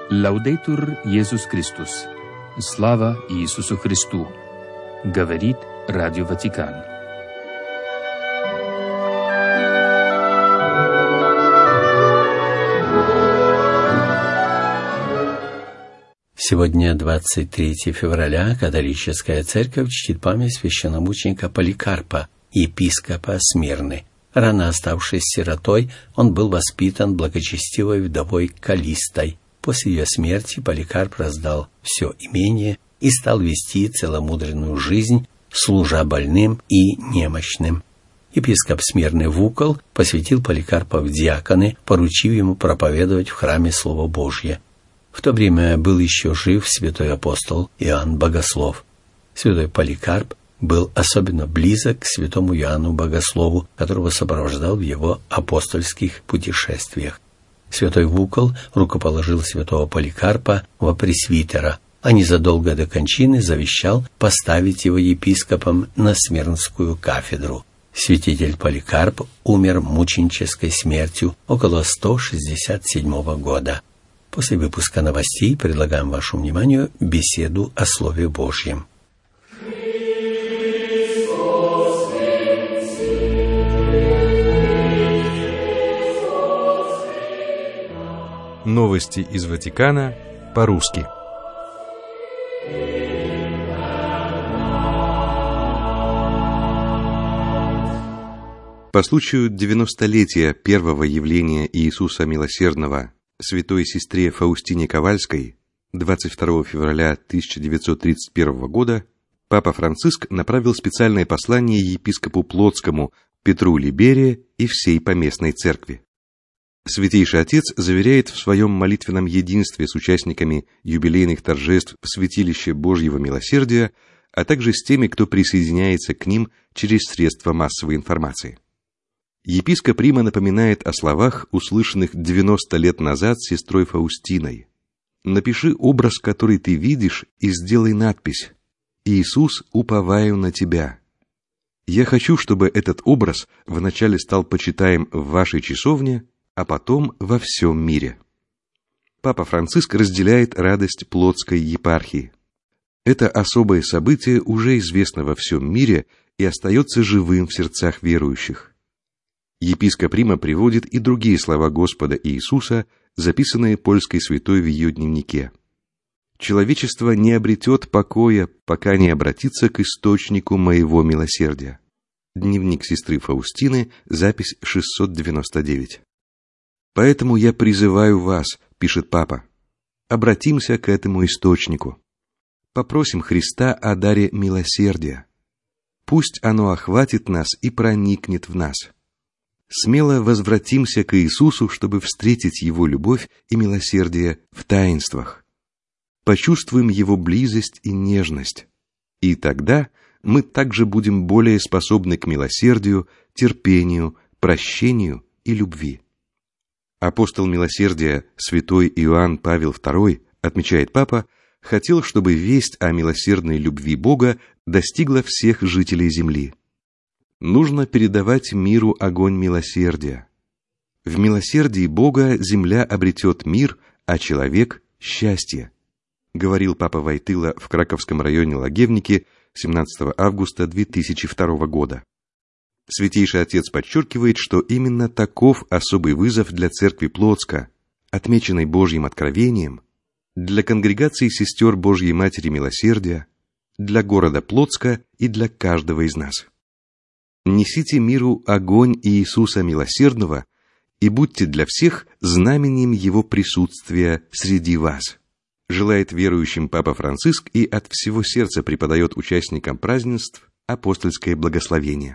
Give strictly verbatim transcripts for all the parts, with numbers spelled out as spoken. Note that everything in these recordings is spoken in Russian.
Лаудейтур Иисус Христос. Слава Иисусу Христу. Говорит Радио Ватикан. Сегодня двадцать третьего февраля католическая церковь чтит память священномученика Поликарпа, епископа Смирны. Рано оставшись сиротой, он был воспитан благочестивой вдовой Калистой. После ее смерти Поликарп раздал все имение и стал вести целомудренную жизнь, служа больным и немощным. Епископ Смирны Вукол посвятил Поликарпа в диаконы, поручив ему проповедовать в храме Слово Божье. В то время был еще жив святой апостол Иоанн Богослов. Святой Поликарп был особенно близок к святому Иоанну Богослову, которого сопровождал в его апостольских путешествиях. Святой Вукол рукоположил святого Поликарпа во пресвитера, а незадолго до кончины завещал поставить его епископом на Смирнскую кафедру. Святитель Поликарп умер мученической смертью около сто шестьдесят седьмого года. После выпуска новостей предлагаем вашему вниманию беседу о Слове Божьем. Новости из Ватикана по-русски. По случаю девяностолетия первого явления Иисуса Милосердного святой сестре Фаустине Ковальской двадцать второго февраля тысяча девятьсот тридцать первого года Папа Франциск направил специальное послание епископу Плотскому Петру Либерия и всей поместной церкви. Святейший Отец заверяет в своем молитвенном единстве с участниками юбилейных торжеств в Святилище Божьего Милосердия, а также с теми, кто присоединяется к ним через средства массовой информации. Епископ Рима напоминает о словах, услышанных девяносто лет назад сестрой Фаустиной. «Напиши образ, который ты видишь, и сделай надпись: «Иисус, уповаю на тебя». Я хочу, чтобы этот образ вначале стал почитаем в вашей часовне, а потом во всем мире». Папа Франциск разделяет радость Плотской епархии. Это особое событие уже известно во всем мире и остается живым в сердцах верующих. Епископ Рима приводит и другие слова Господа Иисуса, записанные польской святой в ее дневнике. «Человечество не обретет покоя, пока не обратится к источнику моего милосердия». Дневник сестры Фаустины, запись шестьсот девяносто девять. «Поэтому я призываю вас, — пишет Папа, — обратимся к этому источнику. Попросим Христа о даре милосердия. Пусть оно охватит нас и проникнет в нас. Смело возвратимся к Иисусу, чтобы встретить Его любовь и милосердие в таинствах. Почувствуем Его близость и нежность. И тогда мы также будем более способны к милосердию, терпению, прощению и любви». Апостол милосердия святой Иоанн Павел второй, отмечает Папа, хотел, чтобы весть о милосердной любви Бога достигла всех жителей земли. Нужно передавать миру огонь милосердия. В милосердии Бога земля обретет мир, а человек – счастье, говорил Папа Войтыла в Краковском районе Лагевники семнадцатого августа две тысячи второго года. Святейший Отец подчеркивает, что именно таков особый вызов для церкви Плотска, отмеченной Божьим откровением, для конгрегации сестер Божьей Матери Милосердия, для города Плотска и для каждого из нас. Несите миру огонь Иисуса Милосердного и будьте для всех знаменем Его присутствия среди вас. Желает верующим Папа Франциск и от всего сердца преподает участникам празднеств апостольское благословение.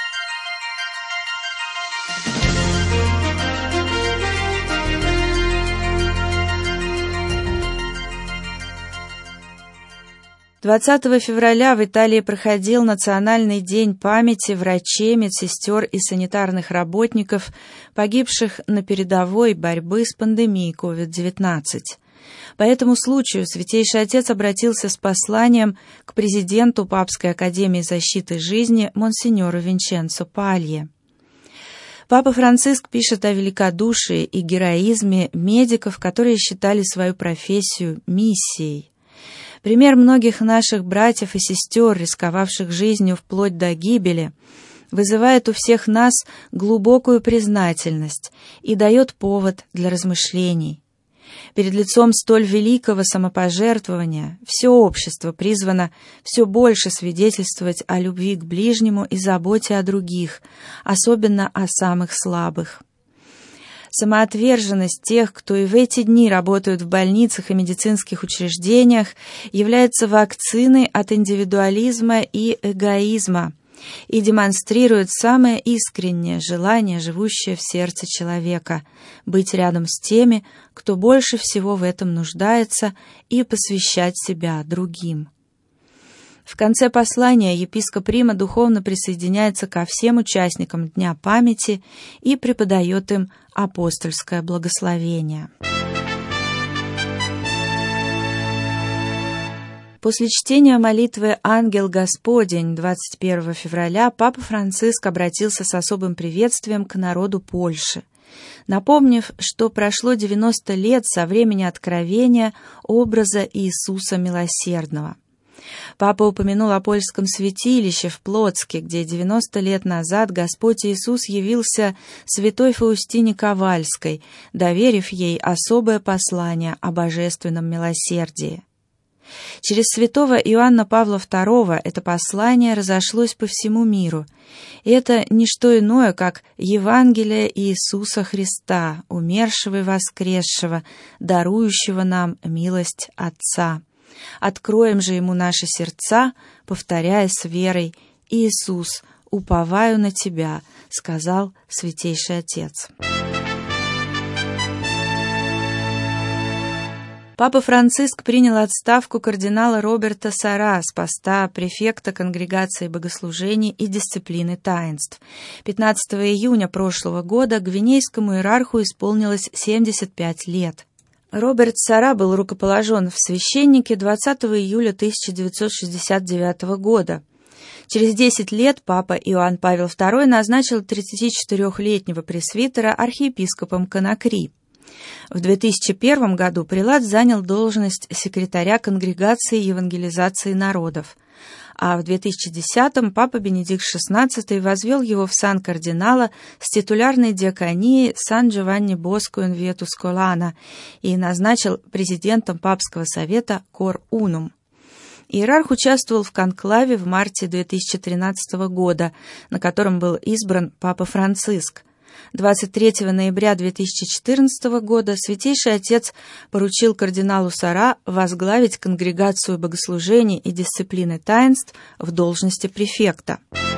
двадцатого февраля в Италии проходил Национальный день памяти врачей, медсестер и санитарных работников, погибших на передовой борьбы с пандемией ковид девятнадцать. По этому случаю Святейший Отец обратился с посланием к президенту Папской академии защиты жизни монсеньору Винченцо Палье. Папа Франциск пишет о великодушии и героизме медиков, которые считали свою профессию миссией. Пример многих наших братьев и сестер, рисковавших жизнью вплоть до гибели, вызывает у всех нас глубокую признательность и дает повод для размышлений. Перед лицом столь великого самопожертвования все общество призвано все больше свидетельствовать о любви к ближнему и заботе о других, особенно о самых слабых. Самоотверженность тех, кто и в эти дни работают в больницах и медицинских учреждениях, является вакциной от индивидуализма и эгоизма и демонстрирует самое искреннее желание, живущее в сердце человека, быть рядом с теми, кто больше всего в этом нуждается, и посвящать себя другим. В конце послания епископ Рима духовно присоединяется ко всем участникам Дня памяти и преподает им апостольское благословение. После чтения молитвы «Ангел Господень» двадцать первого февраля Папа Франциск обратился с особым приветствием к народу Польши, напомнив, что прошло девяносто лет со времени откровения образа Иисуса Милосердного. Папа упомянул о польском святилище в Плотске, где девяносто лет назад Господь Иисус явился святой Фаустине Ковальской, доверив ей особое послание о божественном милосердии. Через святого Иоанна Павла второго это послание разошлось по всему миру, и это не что иное, как Евангелие Иисуса Христа, умершего и воскресшего, дарующего нам милость Отца. Откроем же Ему наши сердца, повторяя с верой: «Иисус, уповаю на Тебя», — сказал Святейший Отец. Папа Франциск принял отставку кардинала Роберта Сара с поста префекта Конгрегации богослужений и дисциплины таинств. пятнадцатого июня прошлого года гвинейскому иерарху исполнилось семьдесят пять лет. Роберт Сара был рукоположен в священники двадцатого июля тысяча девятьсот шестьдесят девятого года. Через десять лет папа Иоанн Павел второй назначил тридцатичетырёхлетнего пресвитера архиепископом Конакри. В две тысячи первом году прелат занял должность секретаря Конгрегации евангелизации народов, а в две тысячи десятом папа Бенедикт шестнадцатый возвел его в сан кардинала с титулярной диаконией Сан-Джованни-Боско-ин-Вету-Сколана и назначил президентом Папского совета Кор Унум. Иерарх участвовал в конклаве в марте две тысячи тринадцатого года, на котором был избран папа Франциск. двадцать третьего ноября две тысячи четырнадцатого года Святейший Отец поручил кардиналу Сара возглавить Конгрегацию богослужений и дисциплины таинств в должности префекта.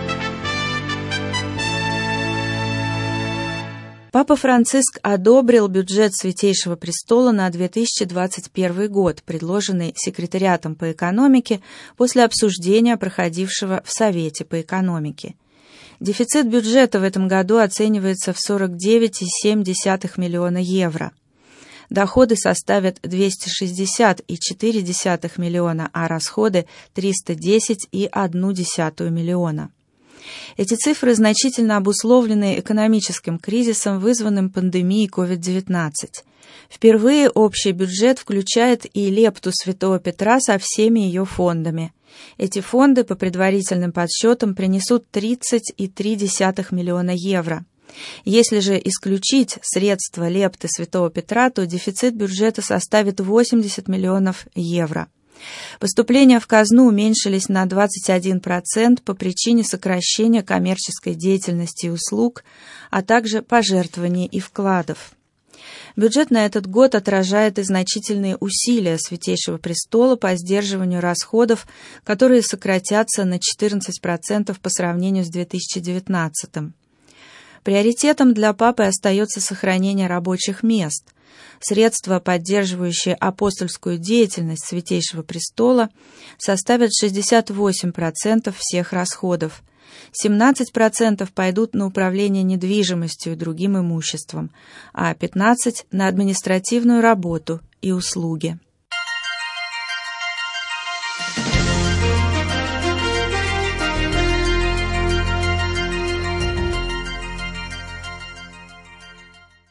Папа Франциск одобрил бюджет Святейшего Престола на две тысячи двадцать первый год, предложенный секретариатом по экономике после обсуждения, проходившего в Совете по экономике. Дефицит бюджета в этом году оценивается в сорок девять целых семь десятых миллиона евро. Доходы составят двести шестьдесят целых четыре десятых миллиона, а расходы – триста десять целых одну десятую миллиона. Эти цифры значительно обусловлены экономическим кризисом, вызванным пандемией ковид девятнадцать. Впервые общий бюджет включает и лепту Святого Петра со всеми ее фондами. Эти фонды, по предварительным подсчетам, принесут тридцать целых три десятых миллиона евро. Если же исключить средства лепты Святого Петра, то дефицит бюджета составит восемьдесят миллионов евро. Поступления в казну уменьшились на двадцать один процент по причине сокращения коммерческой деятельности и услуг, а также пожертвований и вкладов. Бюджет на этот год отражает и значительные усилия Святейшего Престола по сдерживанию расходов, которые сократятся на четырнадцать процентов по сравнению с две тысячи девятнадцатым. Приоритетом для Папы остается сохранение рабочих мест. Средства, поддерживающие апостольскую деятельность Святейшего Престола, составят шестьдесят восемь процентов всех расходов. семнадцать процентов пойдут на управление недвижимостью и другим имуществом, а пятнадцать процентов на административную работу и услуги.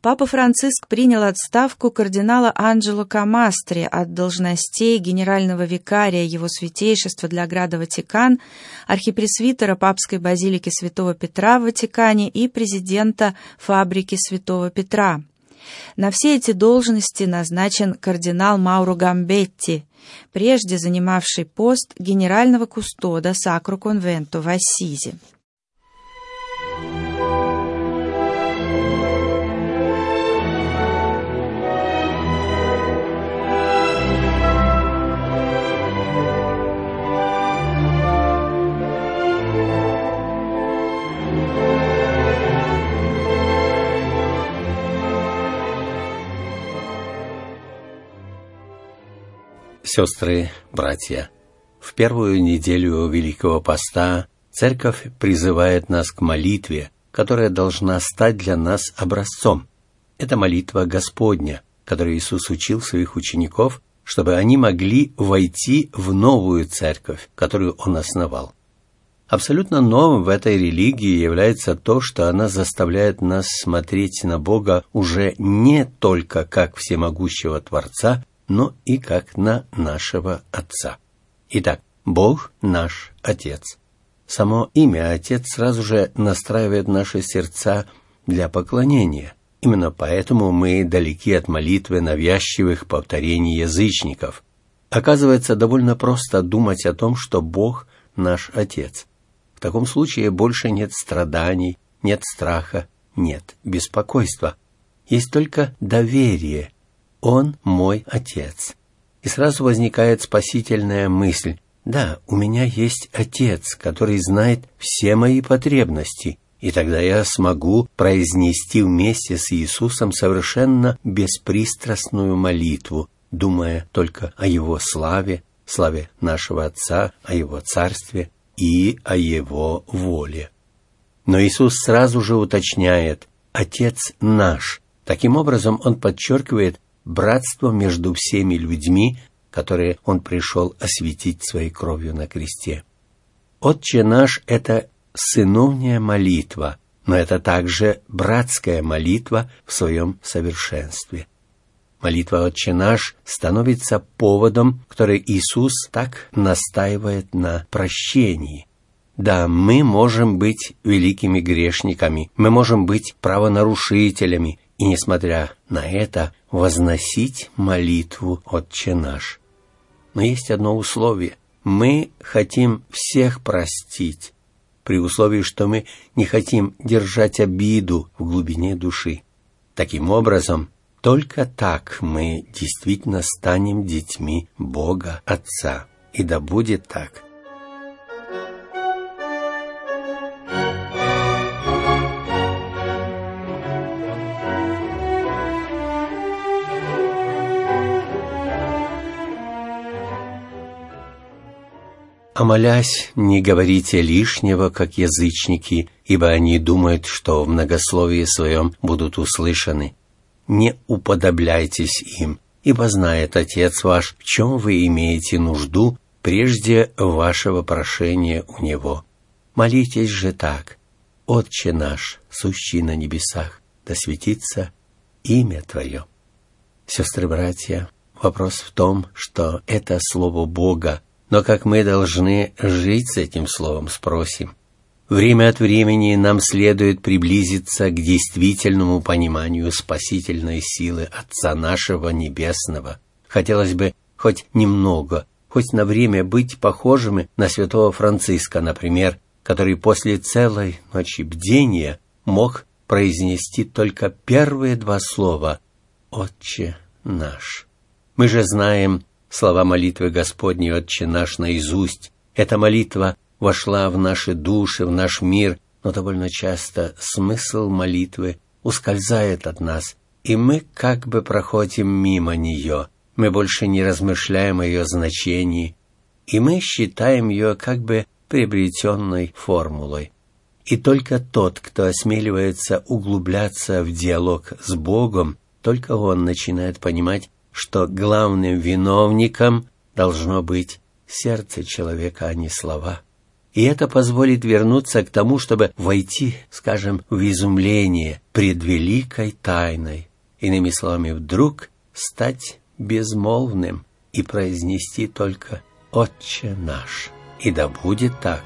Папа Франциск принял отставку кардинала Анджело Камастри от должностей генерального викария Его Святейшества для Града Ватикан, архипресвитера Папской базилики Святого Петра в Ватикане и президента фабрики Святого Петра. На все эти должности назначен кардинал Мауро Гамбетти, прежде занимавший пост генерального кустода Сакро Конвенто в Ассизи. Сестры, братья, в первую неделю Великого Поста Церковь призывает нас к молитве, которая должна стать для нас образцом. Это молитва Господня, которую Иисус учил своих учеников, чтобы они могли войти в новую Церковь, которую Он основал. Абсолютно новым в этой религии является то, что она заставляет нас смотреть на Бога уже не только как всемогущего Творца, но и как на нашего Отца. Итак, Бог наш Отец. Само имя Отец сразу же настраивает наши сердца для поклонения. Именно поэтому мы далеки от молитвы навязчивых повторений язычников. Оказывается, довольно просто думать о том, что Бог наш Отец. В таком случае больше нет страданий, нет страха, нет беспокойства. Есть только доверие. Он мой Отец. И сразу возникает спасительная мысль. Да, у меня есть Отец, который знает все мои потребности, и тогда я смогу произнести вместе с Иисусом совершенно беспристрастную молитву, думая только о Его славе, славе нашего Отца, о Его Царстве и о Его воле. Но Иисус сразу же уточняет «Отец наш». Таким образом, Он подчеркивает братство между всеми людьми, которые Он пришел осветить Своей кровью на кресте. «Отче наш» — это сыновняя молитва, но это также братская молитва в своем совершенстве. Молитва «Отче наш» становится поводом, который Иисус так настаивает на прощении. Да, мы можем быть великими грешниками, мы можем быть правонарушителями, и, несмотря на это, возносить молитву «Отче наш». Но есть одно условие. Мы хотим всех простить, при условии, что мы не хотим держать обиду в глубине души. Таким образом, только так мы действительно станем детьми Бога Отца. И да будет так. А молясь, не говорите лишнего, как язычники, ибо они думают, что в многословии своем будут услышаны. Не уподобляйтесь им, ибо знает Отец ваш, в чем вы имеете нужду прежде вашего прошения у Него. Молитесь же так: Отче наш, сущий на небесах, да светится имя Твое. Сестры-братья, вопрос в том, что это Слово Бога, но как мы должны жить с этим Словом, спросим. Время от времени нам следует приблизиться к действительному пониманию спасительной силы Отца нашего Небесного. Хотелось бы хоть немного, хоть на время быть похожими на святого Франциска, например, который после целой ночи бдения мог произнести только первые два слова «Отче наш». Мы же знаем слова молитвы Господней «Отче наш» наизусть. Эта молитва вошла в наши души, в наш мир, но довольно часто смысл молитвы ускользает от нас, и мы как бы проходим мимо нее. Мы больше не размышляем о ее значении, и мы считаем ее как бы приобретенной формулой. И только тот, кто осмеливается углубляться в диалог с Богом, только он начинает понимать, что главным виновником должно быть сердце человека, а не слова. И это позволит вернуться к тому, чтобы войти, скажем, в изумление пред великой тайной. Иными словами, вдруг стать безмолвным и произнести только «Отче наш». И да будет так.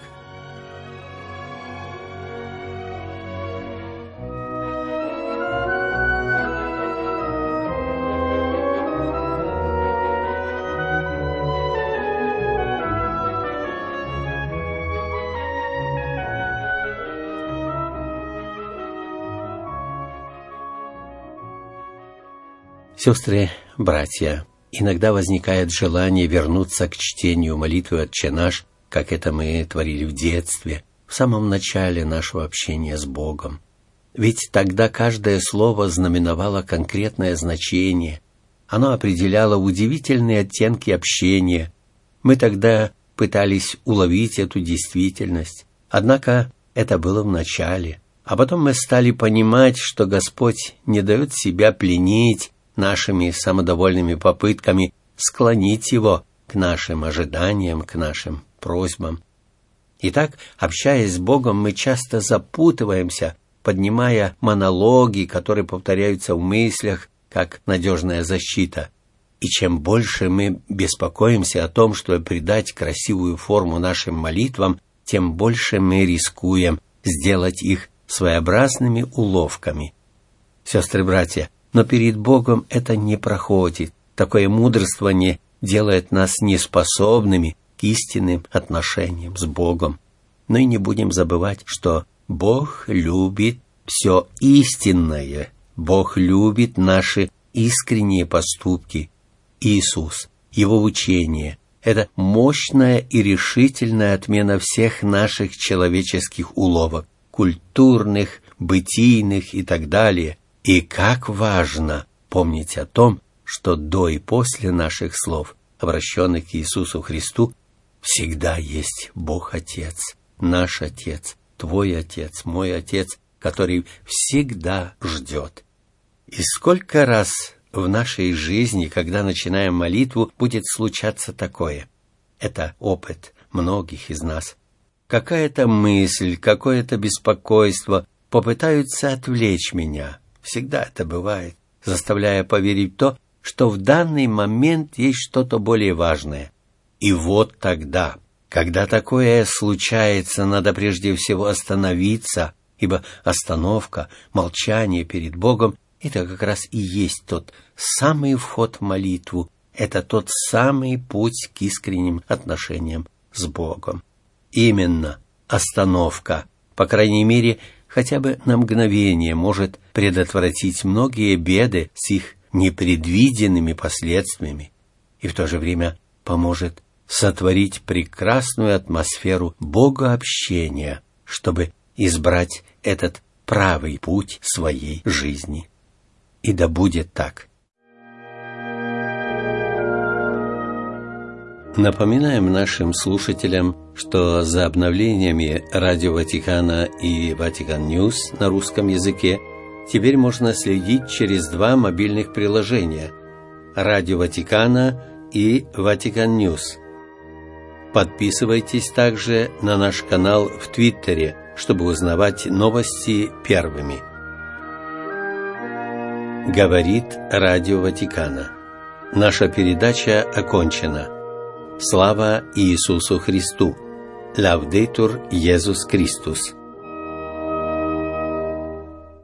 Сестры, братья, иногда возникает желание вернуться к чтению молитвы «Отче наш», как это мы творили в детстве, в самом начале нашего общения с Богом. Ведь тогда каждое слово знаменовало конкретное значение, оно определяло удивительные оттенки общения. Мы тогда пытались уловить эту действительность, однако это было в начале, а потом мы стали понимать, что Господь не дает себя пленить нашими самодовольными попытками склонить Его к нашим ожиданиям, к нашим просьбам. Итак, общаясь с Богом, мы часто запутываемся, поднимая монологи, которые повторяются в мыслях, как надежная защита. И чем больше мы беспокоимся о том, чтобы придать красивую форму нашим молитвам, тем больше мы рискуем сделать их своеобразными уловками. Сестры-братья, но перед Богом это не проходит. Такое мудрствование делает нас неспособными к истинным отношениям с Богом. Но и не будем забывать, что Бог любит все истинное. Бог любит наши искренние поступки. Иисус, Его учение – это мощная и решительная отмена всех наших человеческих уловок, культурных, бытийных и так далее. И как важно помнить о том, что до и после наших слов, обращенных к Иисусу Христу, всегда есть Бог Отец, наш Отец, Твой Отец, мой Отец, который всегда ждет. И сколько раз в нашей жизни, когда начинаем молитву, будет случаться такое. Это опыт многих из нас. Какая-то мысль, какое-то беспокойство попытаются отвлечь меня. Всегда это бывает, заставляя поверить в то, что в данный момент есть что-то более важное. И вот тогда, когда такое случается, надо прежде всего остановиться, ибо остановка, молчание перед Богом — это как раз и есть тот самый вход в молитву, это тот самый путь к искренним отношениям с Богом. Именно остановка, по крайней мере, хотя бы на мгновение может предотвратить многие беды с их непредвиденными последствиями и в то же время поможет сотворить прекрасную атмосферу богообщения, чтобы избрать этот правый путь своей жизни. И да будет так. Напоминаем нашим слушателям, что за обновлениями Радио Ватикана и Ватикан Ньюс на русском языке теперь можно следить через два мобильных приложения – Радио Ватикана и Ватикан Ньюс. Подписывайтесь также на наш канал в Твиттере, чтобы узнавать новости первыми. Говорит Радио Ватикана. Наша передача окончена. Слава Иисусу Христу! Лаудетур Иисус Христос!